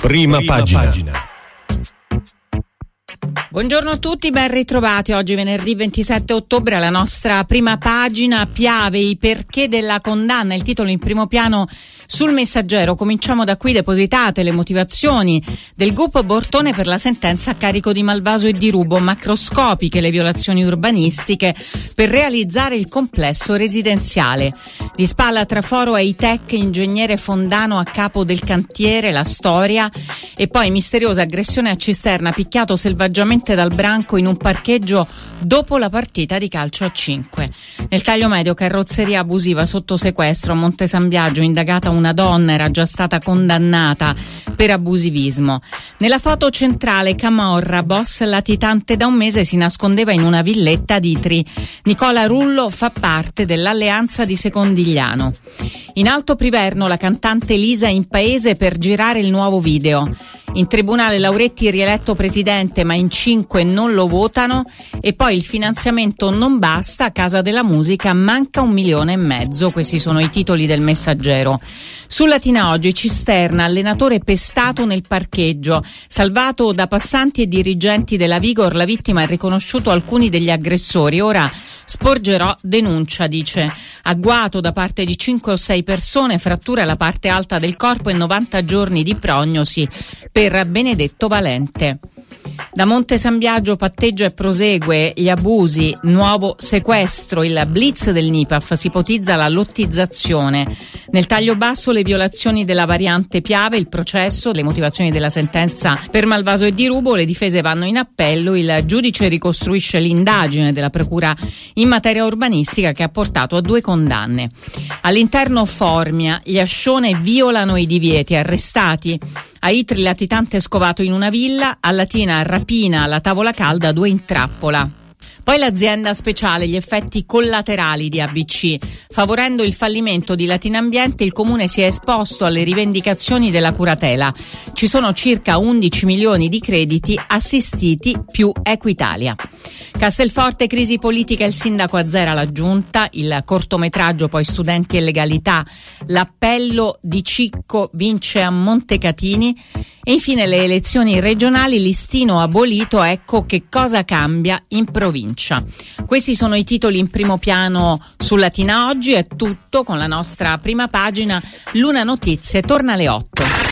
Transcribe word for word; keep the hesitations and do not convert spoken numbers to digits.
Prima, Prima pagina. pagina. Buongiorno a tutti, ben ritrovati. Oggi venerdì ventisette ottobre alla nostra prima pagina. Piave, i perché della condanna, il titolo in primo piano sul Messaggero. Cominciamo da qui. Depositate le motivazioni del gruppo Bortone per la sentenza a carico di Malvaso e di Rubo. Macroscopiche le violazioni urbanistiche per realizzare il complesso residenziale. Di spalla tra Foro e Itec, ingegnere Fondano a capo del cantiere, la storia. E poi misteriosa aggressione a cisterna, picchiato selvaggiamente dal branco in un parcheggio dopo la partita di calcio a cinque. Nel taglio medio, carrozzeria abusiva sotto sequestro a Monte San Biagio, indagata una donna, era già stata condannata per abusivismo. Nella foto centrale, Camorra, boss latitante da un mese, si nascondeva in una villetta ad Itri. Nicola Rullo fa parte dell'alleanza di Secondigliano. In Alto Priverno, la cantante Lisa in paese per girare il nuovo video. In tribunale Lauretti rieletto presidente, ma in cinque non lo votano. E poi il finanziamento non basta, a Casa della Musica manca un milione e mezzo. Questi sono i titoli del Messaggero. Su Latina Oggi, cisterna, allenatore pestato nel parcheggio. Salvato da passanti e dirigenti della Vigor, la vittima ha riconosciuto alcuni degli aggressori. Ora sporgerò denuncia, dice. Agguato da parte di cinque o sei persone, frattura alla parte alta del corpo e novanta giorni di prognosi per Benedetto Valente. Da Monte San Biagio patteggia e prosegue gli abusi, nuovo sequestro, il blitz del Nipaf, si ipotizza la lottizzazione. Nel taglio basso le violazioni della variante Piave, il processo, le motivazioni della sentenza per Malvaso e di Rubo, le difese vanno in appello, il giudice ricostruisce l'indagine della procura in materia urbanistica che ha portato a due condanne. All'interno Formia, gli Ascione violano i divieti, arrestati. A Itri latitante scovato in una villa, a Latina rapina alla tavola calda, due in trappola. Poi l'azienda speciale, gli effetti collaterali di A B C. Favorendo il fallimento di Latina Ambiente, il comune si è esposto alle rivendicazioni della curatela. Ci sono circa undici milioni di crediti assistiti più Equitalia. Castelforte, crisi politica, il sindaco azzera la giunta, il cortometraggio poi studenti e legalità, l'appello di Cicco vince a Montecatini e infine le elezioni regionali, listino abolito, ecco che cosa cambia in provincia. Questi sono i titoli in primo piano su Latina Oggi, è tutto con la nostra prima pagina. Luna Notizie torna alle otto.